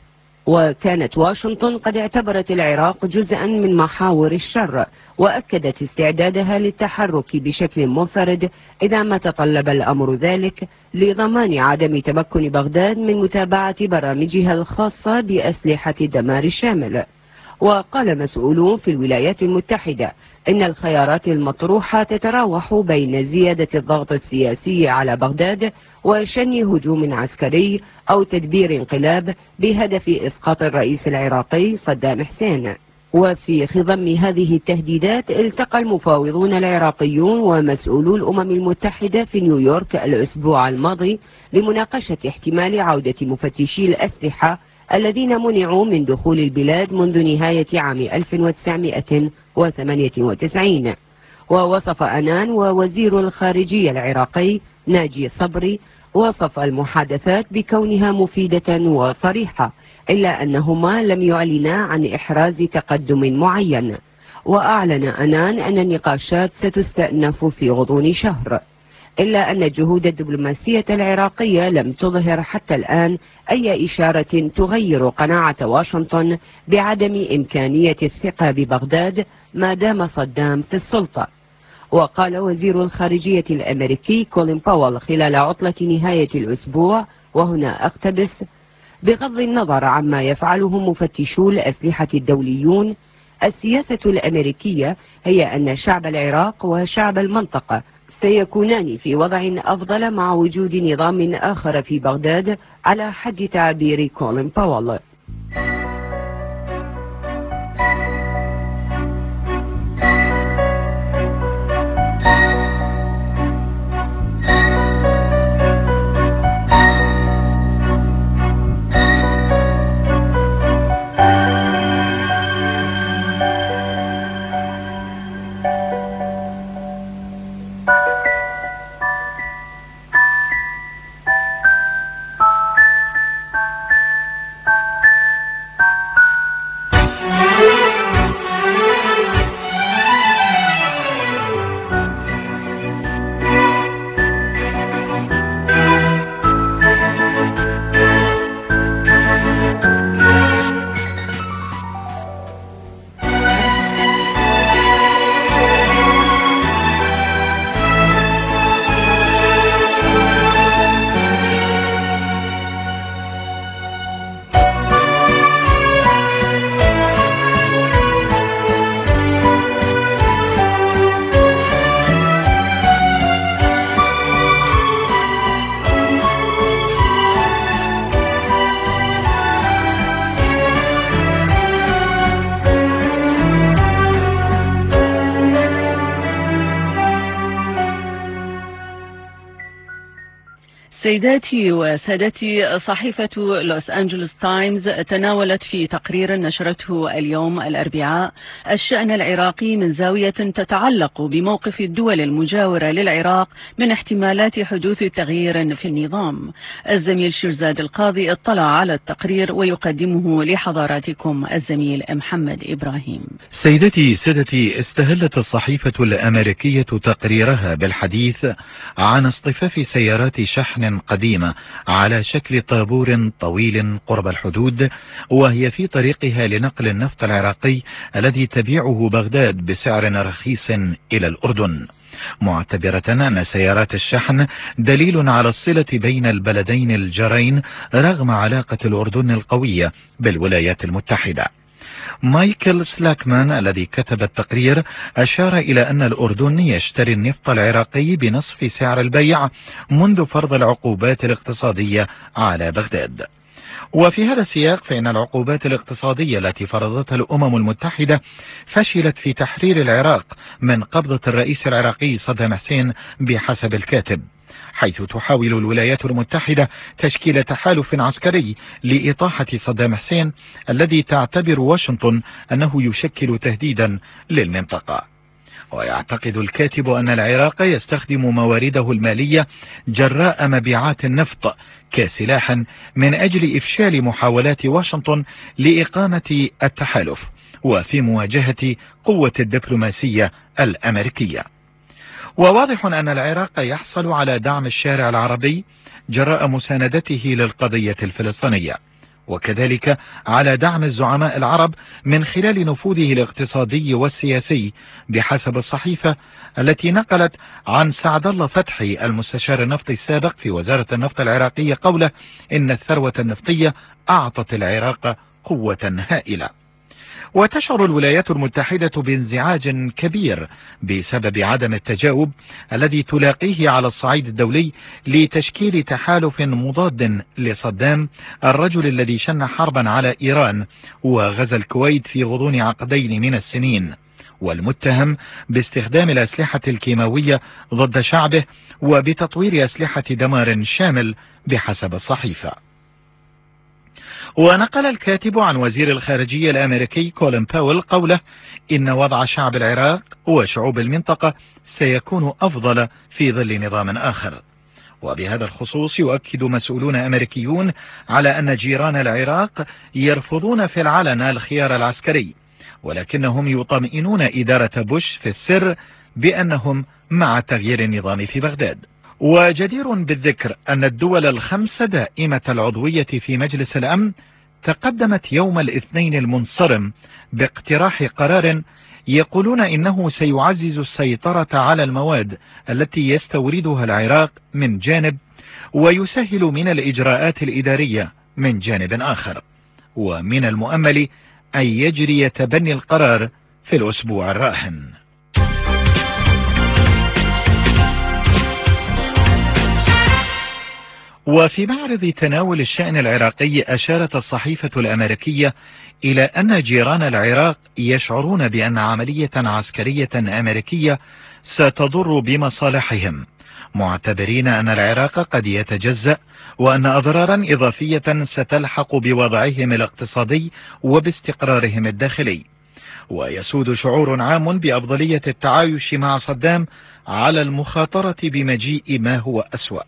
وكانت واشنطن قد اعتبرت العراق جزءا من محاور الشر، وأكدت استعدادها للتحرك بشكل منفرد إذا ما تطلب الأمر ذلك، لضمان عدم تمكن بغداد من متابعة برامجها الخاصة بأسلحة الدمار الشامل. وقال مسؤولون في الولايات المتحدة إن الخيارات المطروحة تتراوح بين زيادة الضغط السياسي على بغداد وشن هجوم عسكري أو تدبير انقلاب بهدف إسقاط الرئيس العراقي صدام حسين. وفي خضم هذه التهديدات التقى المفاوضون العراقيون ومسؤولو الأمم المتحدة في نيويورك الأسبوع الماضي لمناقشة احتمال عودة مفتشي الأسلحة الذين منعوا من دخول البلاد منذ نهاية عام 1998. ووصف أنان ووزير الخارجية العراقي ناجي صبري وصف المحادثات بكونها مفيدة وصريحة، إلا أنهما لم يعلنا عن إحراز تقدم معين. وأعلن أنان أن النقاشات ستستأنف في غضون شهر، إلا أن الجهود الدبلوماسية العراقية لم تظهر حتى الآن أي إشارة تغير قناعة واشنطن بعدم إمكانية الثقة ببغداد ما دام صدام في السلطة. وقال وزير الخارجية الأمريكي كولين باول خلال عطلة نهاية الأسبوع، وهنا أقتبس: بغض النظر عما يفعله مفتشو الأسلحة الدوليون، السياسة الأمريكية هي أن شعب العراق وشعب المنطقة سيكونان في وضع أفضل مع وجود نظام آخر في بغداد، على حد تعبير كولين باول. سيداتي وسادتي، صحيفة لوس أنجلوس تايمز تناولت في تقرير نشرته اليوم الأربعاء الشأن العراقي من زاوية تتعلق بموقف الدول المجاورة للعراق من احتمالات حدوث تغيير في النظام. الزميل شيرزاد القاضي اطلع على التقرير ويقدمه لحضراتكم الزميل محمد إبراهيم. سيدتي سادتي، استهلت الصحيفة الأمريكية تقريرها بالحديث عن اصطفاف سيارات شحن قديمة على شكل طابور طويل قرب الحدود، وهي في طريقها لنقل النفط العراقي الذي تبيعه بغداد بسعر رخيص إلى الأردن، معتبرة أن سيارات الشحن دليل على الصلة بين البلدين الجارين رغم علاقة الأردن القوية بالولايات المتحدة. مايكل سلاكمان الذي كتب التقرير أشار إلى أن الأردن يشتري النفط العراقي بنصف سعر البيع منذ فرض العقوبات الاقتصادية على بغداد. وفي هذا السياق فإن العقوبات الاقتصادية التي فرضتها الأمم المتحدة فشلت في تحرير العراق من قبضة الرئيس العراقي صدام حسين بحسب الكاتب، حيث تحاول الولايات المتحدة تشكيل تحالف عسكري لإطاحة صدام حسين الذي تعتبر واشنطن أنه يشكل تهديدا للمنطقة. ويعتقد الكاتب أن العراق يستخدم موارده المالية جراء مبيعات النفط كسلاح من أجل إفشال محاولات واشنطن لإقامة التحالف وفي مواجهة قوة الدبلوماسية الأمريكية. وواضح أن العراق يحصل على دعم الشارع العربي جراء مساندته للقضية الفلسطينية، وكذلك على دعم الزعماء العرب من خلال نفوذه الاقتصادي والسياسي، بحسب الصحيفة التي نقلت عن سعد الله فتحي المستشار النفطي السابق في وزارة النفط العراقية قوله إن الثروة النفطية أعطت العراق قوة هائلة. وتشعر الولايات المتحدة بانزعاج كبير بسبب عدم التجاوب الذي تلاقيه على الصعيد الدولي لتشكيل تحالف مضاد لصدام، الرجل الذي شن حربا على إيران وغزا الكويت في غضون عقدين من السنين، والمتهم باستخدام الأسلحة الكيماوية ضد شعبه وبتطوير أسلحة دمار شامل بحسب الصحيفة. ونقل الكاتب عن وزير الخارجية الأمريكي كولين باول قوله إن وضع شعب العراق وشعوب المنطقة سيكون أفضل في ظل نظام آخر. وبهذا الخصوص يؤكد مسؤولون أمريكيون على أن جيران العراق يرفضون في العلن الخيار العسكري، ولكنهم يطمئنون إدارة بوش في السر بأنهم مع تغيير النظام في بغداد. وجدير بالذكر أن الدول الخمس دائمة العضوية في مجلس الأمن تقدمت يوم الاثنين المنصرم باقتراح قرار يقولون إنه سيعزز السيطرة على المواد التي يستوردها العراق من جانب، ويسهل من الإجراءات الإدارية من جانب آخر. ومن المؤمل أن يجري تبني القرار في الأسبوع الراهن. وفي معرض تناول الشأن العراقي أشارت الصحيفة الأمريكية إلى أن جيران العراق يشعرون بأن عملية عسكرية أمريكية ستضر بمصالحهم، معتبرين أن العراق قد يتجزأ وأن أضرارا إضافية ستلحق بوضعهم الاقتصادي وباستقرارهم الداخلي. ويسود شعور عام بأفضلية التعايش مع صدام على المخاطرة بمجيء ما هو أسوأ.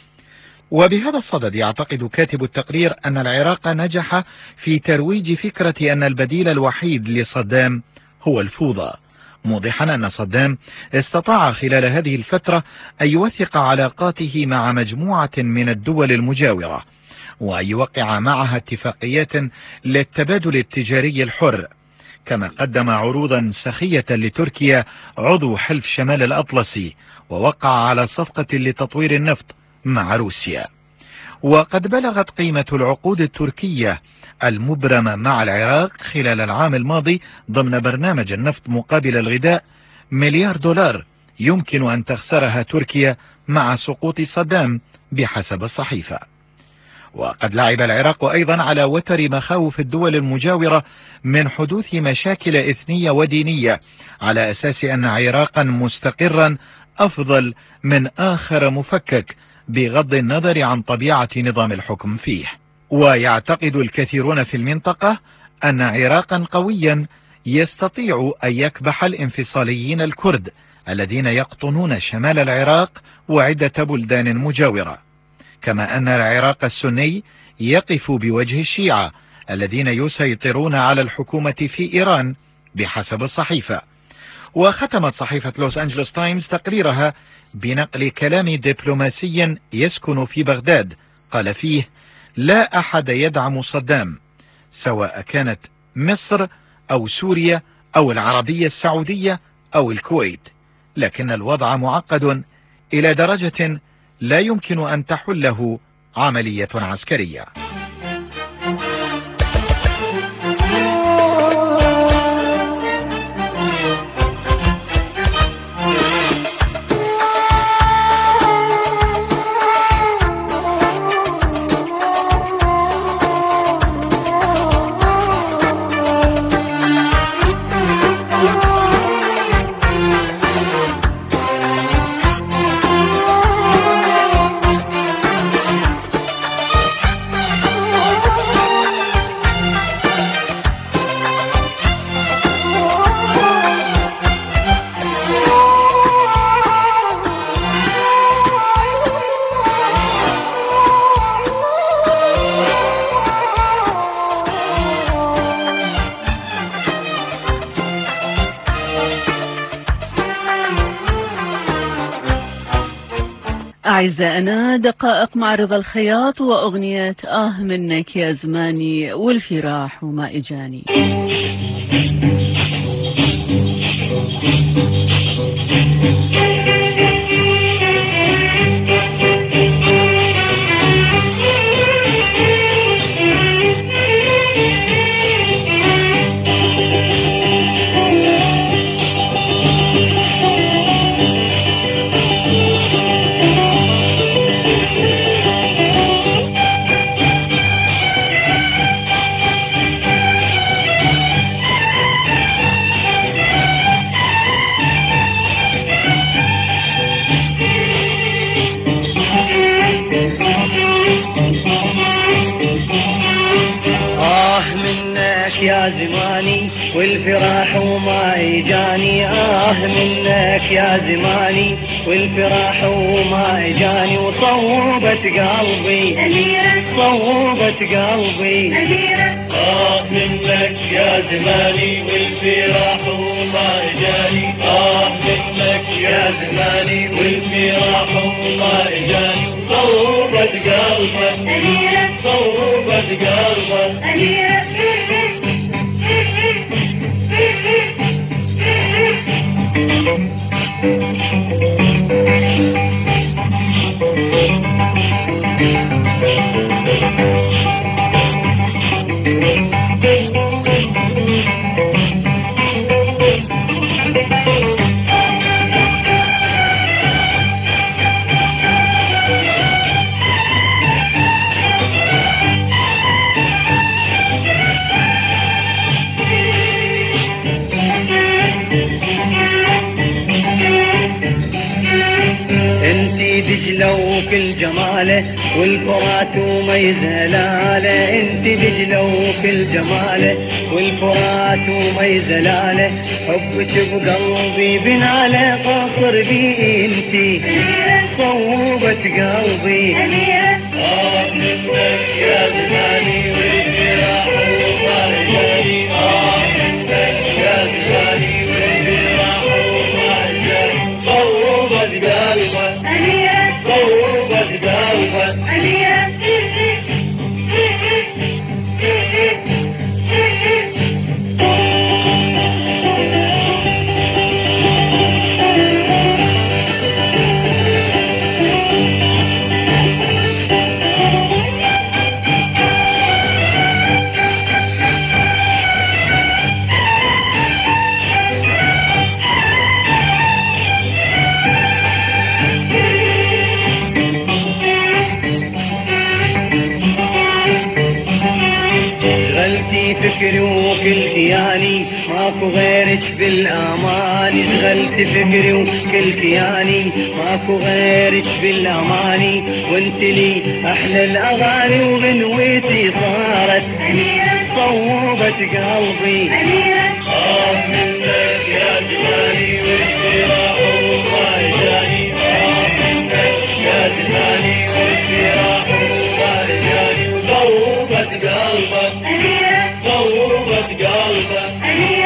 وبهذا الصدد يعتقد كاتب التقرير أن العراق نجح في ترويج فكرة أن البديل الوحيد لصدام هو الفوضى، موضحا أن صدام استطاع خلال هذه الفترة أن يوثق علاقاته مع مجموعة من الدول المجاورة، وأن يوقع معها اتفاقيات للتبادل التجاري الحر، كما قدم عروضا سخية لتركيا عضو حلف شمال الأطلسي، ووقع على صفقة لتطوير النفط مع روسيا. وقد بلغت قيمة العقود التركية المبرمة مع العراق خلال العام الماضي ضمن برنامج النفط مقابل الغذاء $1 مليار يمكن أن تخسرها تركيا مع سقوط صدام بحسب الصحيفة. وقد لعب العراق أيضا على وتر مخاوف الدول المجاورة من حدوث مشاكل إثنية ودينية، على أساس أن عراقا مستقرا أفضل من آخر مفكك بغض النظر عن طبيعة نظام الحكم فيه. ويعتقد الكثيرون في المنطقة أن عراقا قويا يستطيع أن يكبح الانفصاليين الكرد الذين يقطنون شمال العراق وعدة بلدان مجاورة، كما أن العراق السني يقف بوجه الشيعة الذين يسيطرون على الحكومة في إيران بحسب الصحيفة. وختمت صحيفة لوس أنجلوس تايمز تقريرها بنقل كلام دبلوماسي يسكن في بغداد قال فيه: لا أحد يدعم صدام، سواء كانت مصر أو سوريا أو العربية السعودية أو الكويت، لكن الوضع معقد إلى درجة لا يمكن أن تحله عملية عسكرية. أعزائنا دقائق مع رضا الخياط وأغنية منك يا زماني والفراح وما إجاني. يا زماني والفراح وما اجاني، منك يا زماني والفراح وما اجاني، وصوبت قلبي صوبت قلبي منك يا زماني والفراح وما اجاني، منك يا زماني والفراح وما اجاني، صوبت قلبك صوبت قلبك. دجلة وكل جماله والفرات وما يزلاله، انت دجلة وكل جماله والفرات وما يزلاله، حبك بقلبي بناله قصر بي انتي صوبت قلبي. منك يا زماني والفراح وما اجاني، منك يا زماني والفراح وما اجاني، صوبت قلبك صوبت قلبك. فكري وكل كياني ماكو غيرك بالاماني، شغلت فكري وكل كياني ماكو غيرك بالاماني، وانت لي احلى الاغاني وغنوتي صارت صوبت قلبي. منك يا زماني والفراح وما اجاني، منك يا زماني والفراح وما اجاني، وصوبت قلبك صوبت قلبك.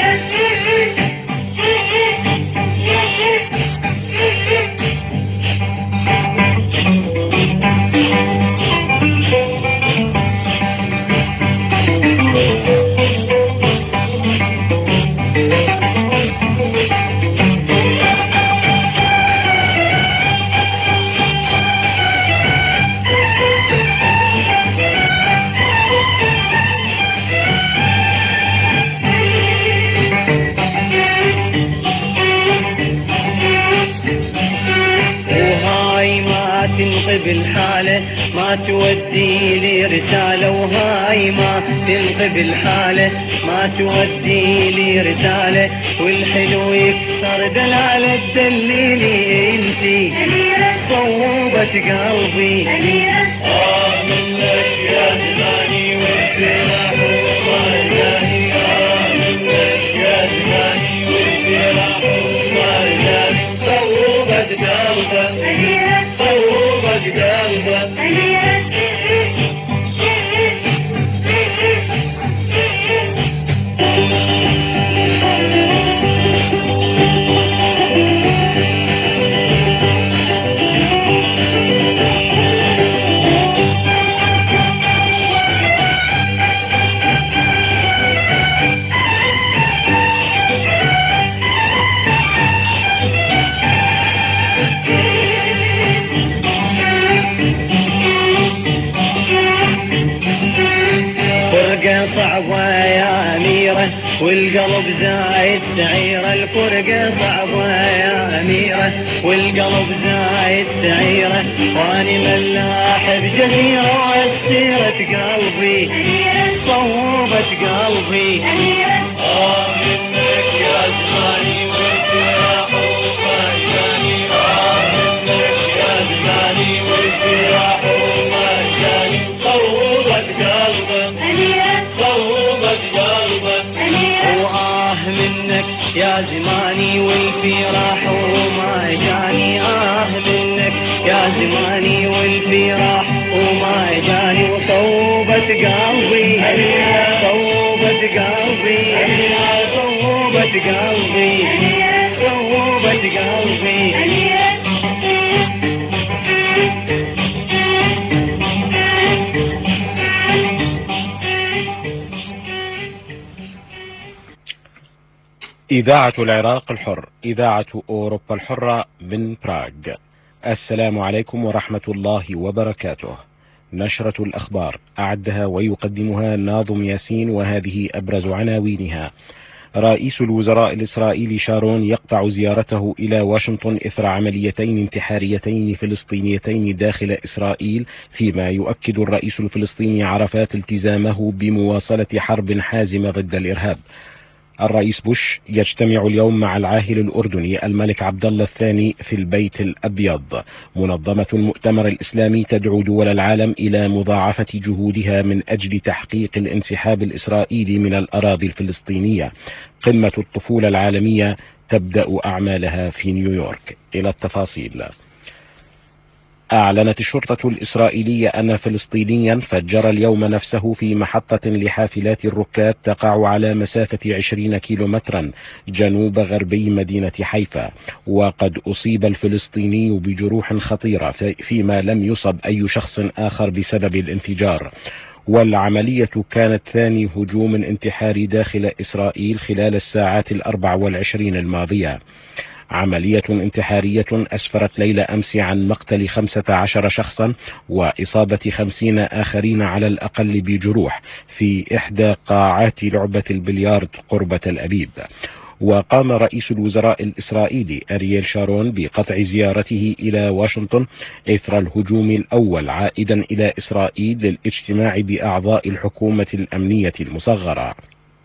تنقب الحالة ما تودي لي رسالة، وهاي ما تنقب الحالة ما تودي لي رسالة، والحلو يكسر دلالة دليلي انتي صوبت قلبي. منك يا زماني والفراح وما اجاني، منك يا زماني والفراح وما اجاني، صوبت قلبك صوبت قلبك. والقلب زايد سعيرة الفرقة صعبة يا أميرة والقلب زايد سعيرة واني ملاح بجزيرة والسيرة قلبي صوبت قلبي منك يا زماني والفراق ومجاني منك يا زماني والفراق ومجاني صوبت قلبي صوبت قلبي منك يا زماني والفراح وما جاني منك يا زماني والفراح وما جاني وصوبت قلبي صوبت قلبي صوبت قلبي صوبت قلبي إذاعة العراق الحر، إذاعة أوروبا الحرة من براغ. السلام عليكم ورحمة الله وبركاته. نشرة الأخبار أعدها ويقدمها ناظم ياسين، وهذه أبرز عناوينها. رئيس الوزراء الإسرائيلي شارون يقطع زيارته إلى واشنطن إثر عمليتين انتحاريتين فلسطينيتين داخل إسرائيل، فيما يؤكد الرئيس الفلسطيني عرفات التزامه بمواصلة حرب حازمة ضد الإرهاب. الرئيس بوش يجتمع اليوم مع العاهل الأردني الملك عبد الله الثاني في البيت الأبيض. منظمة المؤتمر الإسلامي تدعو دول العالم إلى مضاعفة جهودها من أجل تحقيق الانسحاب الإسرائيلي من الأراضي الفلسطينية. قمة الطفولة العالمية تبدأ أعمالها في نيويورك. إلى التفاصيل. أعلنت الشرطة الإسرائيلية أن فلسطينيا فجر اليوم نفسه في محطة لحافلات الركاب تقع على مسافة 20 كيلومترا جنوب غربي مدينة حيفا، وقد أصيب الفلسطيني بجروح خطيرة فيما لم يصب أي شخص آخر بسبب الانفجار. والعملية كانت ثاني هجوم انتحاري داخل إسرائيل خلال الساعات 24 الماضية. عملية انتحارية أسفرت ليلة أمس عن مقتل 15 شخصا وإصابة 50 آخرين على الأقل بجروح في إحدى قاعات لعبة البلياردو قرب تل أبيب. وقام رئيس الوزراء الإسرائيلي أرييل شارون بقطع زيارته إلى واشنطن إثر الهجوم الأول عائدا إلى إسرائيل للاجتماع بأعضاء الحكومة الأمنية المصغرة.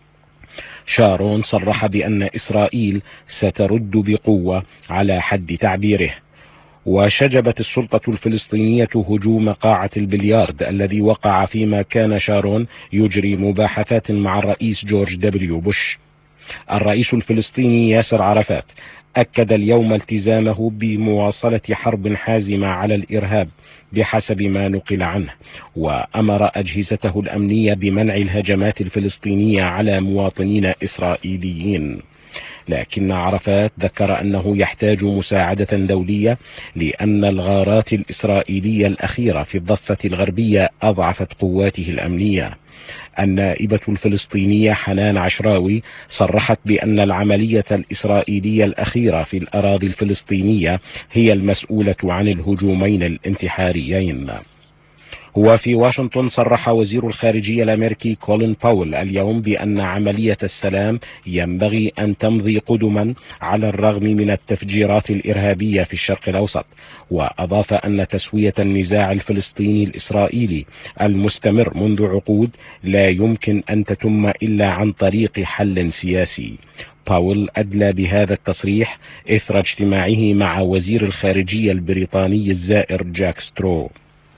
شارون صرح بأن إسرائيل سترد بقوة على حد تعبيره. وشجبت السلطة الفلسطينية هجوم قاعة البليارد الذي وقع فيما كان شارون يجري مباحثات مع الرئيس جورج دبليو بوش. الرئيس الفلسطيني ياسر عرفات أكد اليوم التزامه بمواصلة حرب حازمة على الإرهاب بحسب ما نقل عنه، وأمر أجهزته الأمنية بمنع الهجمات الفلسطينية على مواطنين إسرائيليين. لكن عرفات ذكر أنه يحتاج مساعدة دولية لأن الغارات الإسرائيلية الأخيرة في الضفة الغربية أضعفت قواته الأمنية. النائبة الفلسطينية حنان عشراوي صرحت بأن العملية الإسرائيلية الأخيرة في الأراضي الفلسطينية هي المسؤولة عن الهجومين الانتحاريين. وفي واشنطن صرح وزير الخارجية الأمريكي كولين باول اليوم بأن عملية السلام ينبغي أن تمضي قدما على الرغم من التفجيرات الإرهابية في الشرق الأوسط. وأضاف أن تسوية النزاع الفلسطيني الإسرائيلي المستمر منذ عقود لا يمكن أن تتم إلا عن طريق حل سياسي. باول أدلى بهذا التصريح إثر اجتماعه مع وزير الخارجية البريطاني الزائر جاك سترو.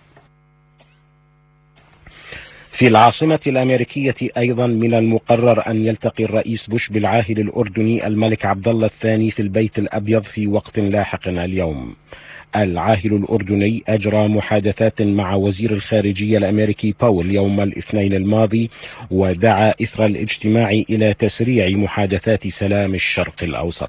في العاصمة الأمريكية أيضا من المقرر أن يلتقي الرئيس بوش بالعاهل الأردني الملك عبد الله الثاني في البيت الأبيض في وقت لاحق اليوم. العاهل الأردني أجرى محادثات مع وزير الخارجية الأمريكي باول يوم الاثنين الماضي، ودعا إثر الاجتماع إلى تسريع محادثات سلام الشرق الأوسط.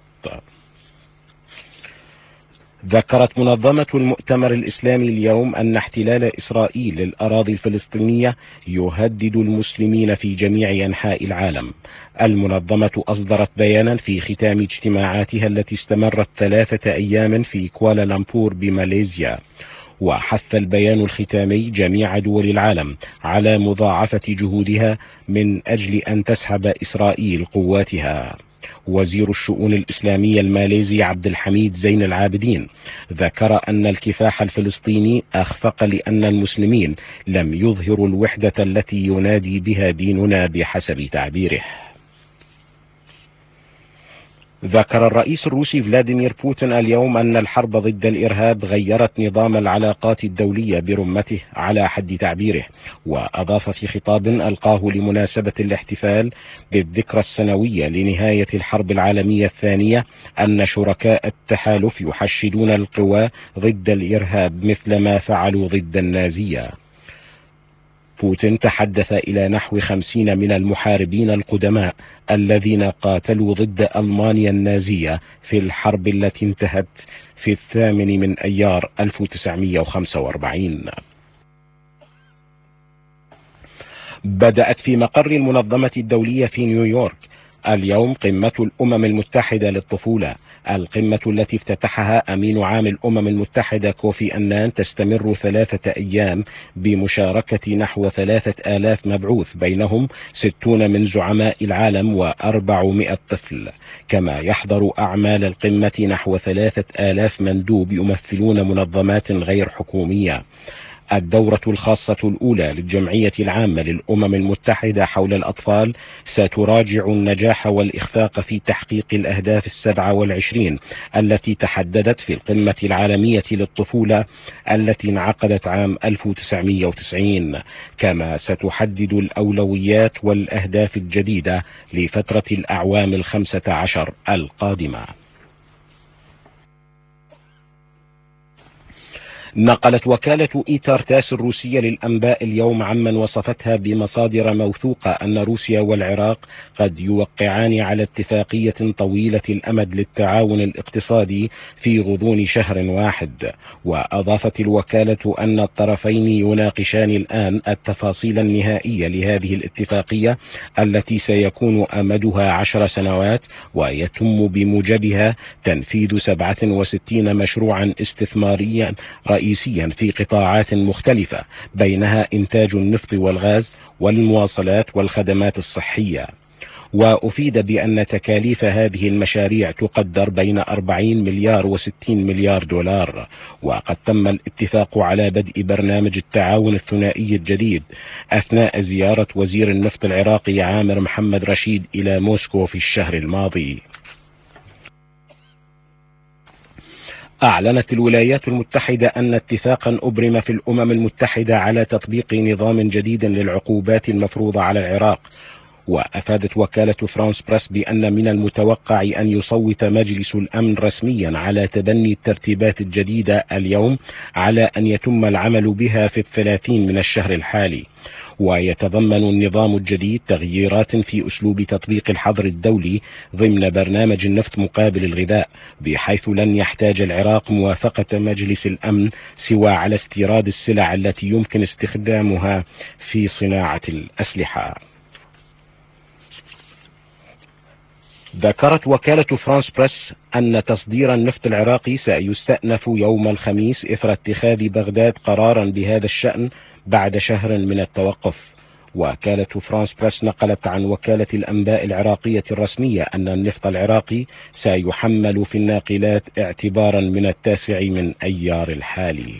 ذكرت منظمة المؤتمر الإسلامي اليوم أن احتلال إسرائيل للأراضي الفلسطينية يهدد المسلمين في جميع أنحاء العالم. المنظمة أصدرت بيانا في ختام اجتماعاتها التي استمرت 3 أيام في كوالالمبور بماليزيا، وحث البيان الختامي جميع دول العالم على مضاعفة جهودها من أجل أن تسحب إسرائيل قواتها. وزير الشؤون الإسلامية الماليزي عبد الحميد زين العابدين ذكر أن الكفاح الفلسطيني أخفق لأن المسلمين لم يظهروا الوحدة التي ينادي بها ديننا بحسب تعبيره. ذكر الرئيس الروسي فلاديمير بوتين اليوم أن الحرب ضد الإرهاب غيرت نظام العلاقات الدولية برمته على حد تعبيره، وأضاف في خطاب ألقاه لمناسبة الاحتفال بالذكرى السنوية لنهاية الحرب العالمية الثانية أن شركاء التحالف يحشدون القوى ضد الإرهاب مثل ما فعلوا ضد النازية. بوتين تحدث إلى نحو 50 من المحاربين القدماء الذين قاتلوا ضد ألمانيا النازية في الحرب التي انتهت في 8 من أيار 1945. بدأت في مقر المنظمة الدولية في نيويورك اليوم قمة الأمم المتحدة للطفولة. القمة التي افتتحها أمين عام الأمم المتحدة كوفي أنان تستمر 3 أيام بمشاركة نحو 3000 مبعوث، بينهم 60 من زعماء العالم و400 طفل. كما يحضر أعمال القمة نحو 3000 مندوب يمثلون منظمات غير حكومية. الدورة الخاصة الأولى للجمعية العامة للأمم المتحدة حول الأطفال ستراجع النجاح والإخفاق في تحقيق الأهداف 27 التي تحددت في القمة العالمية للطفولة التي انعقدت عام 1990. كما ستحدد الأولويات والأهداف الجديدة لفترة الأعوام 15 القادمة. نقلت وكالة إيتار تاس الروسية للأنباء اليوم عمن وصفتها بمصادر موثوقة أن روسيا والعراق قد يوقعان على اتفاقية طويلة الأمد للتعاون الاقتصادي في غضون شهر واحد. وأضافت الوكالة أن الطرفين يناقشان الآن التفاصيل النهائية لهذه الاتفاقية التي سيكون أمدها 10 سنوات، ويتم بموجبها تنفيذ 67 مشروعا استثماريا رئيسيا في قطاعات مختلفة، بينها إنتاج النفط والغاز والمواصلات والخدمات الصحية. وأفيد بأن تكاليف هذه المشاريع تقدر بين 40 مليار و60 مليار دولار. وقد تم الاتفاق على بدء برنامج التعاون الثنائي الجديد أثناء زيارة وزير النفط العراقي عامر محمد رشيد إلى موسكو في الشهر الماضي. أعلنت الولايات المتحدة أن اتفاقا أبرم في الأمم المتحدة على تطبيق نظام جديد للعقوبات المفروضة على العراق. وأفادت وكالة فرانس بريس بأن من المتوقع أن يصوت مجلس الأمن رسميا على تبني الترتيبات الجديدة اليوم على أن يتم العمل بها في 30 من الشهر الحالي. ويتضمن النظام الجديد تغييرات في أسلوب تطبيق الحظر الدولي ضمن برنامج النفط مقابل الغذاء، بحيث لن يحتاج العراق موافقة مجلس الأمن سوى على استيراد السلع التي يمكن استخدامها في صناعة الأسلحة. ذكرت وكالة فرانس بريس أن تصدير النفط العراقي سيستأنف يوم الخميس إثر اتخاذ بغداد قرارا بهذا الشأن بعد شهر من التوقف. وكالة فرانس بريس نقلت عن وكالة الأنباء العراقية الرسمية أن النفط العراقي سيحمل في الناقلات اعتبارا من 9 من أيار الحالي.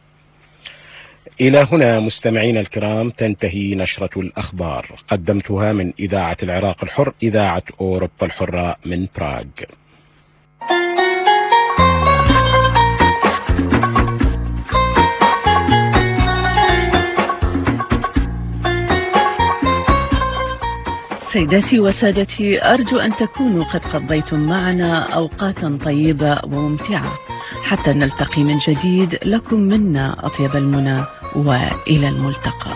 إلى هنا مستمعين الكرام تنتهي نشرة الأخبار، قدمتها من إذاعة العراق الحر، إذاعة أوروبا الحرة من براغ. سيداتي وسادتي، أرجو أن تكونوا قد قضيتم معنا أوقاتا طيبة وممتعة، حتى نلتقي من جديد. لكم منا أطيب المنى، وإلى الملتقى.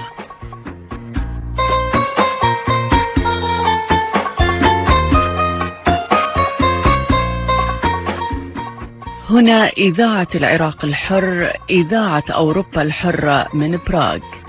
هنا إذاعة العراق الحر، إذاعة أوروبا الحرة من براغ.